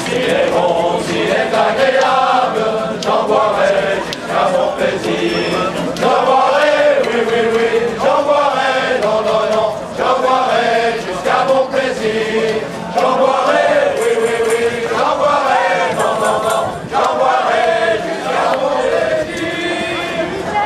S'il est bon, s'il est agréable, j'en boirai jusqu'à mon plaisir. J'en boirai, oui, oui, oui, j'en boirai, non, non, non, j'en boirai jusqu'à mon plaisir. J'en boirai, oui, oui, oui, j'en boirai, non, non, non, j'en boirai jusqu'à mon plaisir.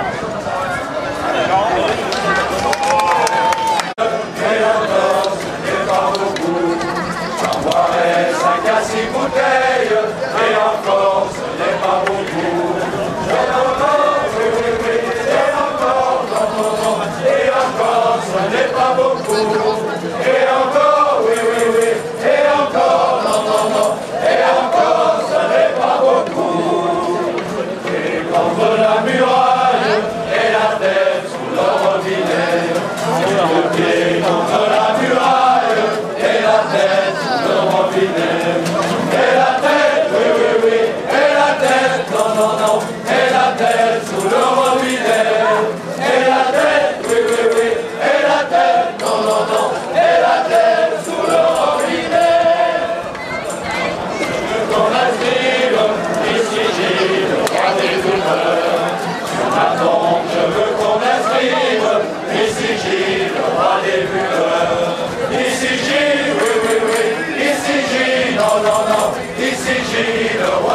Mais encore, ce n'est pas beaucoup. J'en boirai 5 à 6 bouteilles, et encore, ce n'est pas beaucoup. Et encore, oui, oui, oui, et encore, non, non, non, et encore, ce n'est pas beaucoup. Et encore, oui, oui, oui, et encore, non, non, non, et encore, ce n'est pas beaucoup. Et contre la muraille, et la tête sous le robinet. Le pied contre la muraille, et la tête sous le robinet. Et la tête, oui, oui, oui, et la tête, non, non, non, et la tête sous le robinet. Et la tête, oui, oui, oui, et la tête, non, non, non, et la tête sous le robinet. Je veux qu'on inscrive ici Gilles, le roi des douleurs. Sur ma tombe, je veux qu'on inscrive ici Gilles, le roi des douleurs. Ici Gilles, oui, oui, oui, ici Gilles, non, non, non, ici Gilles, le roi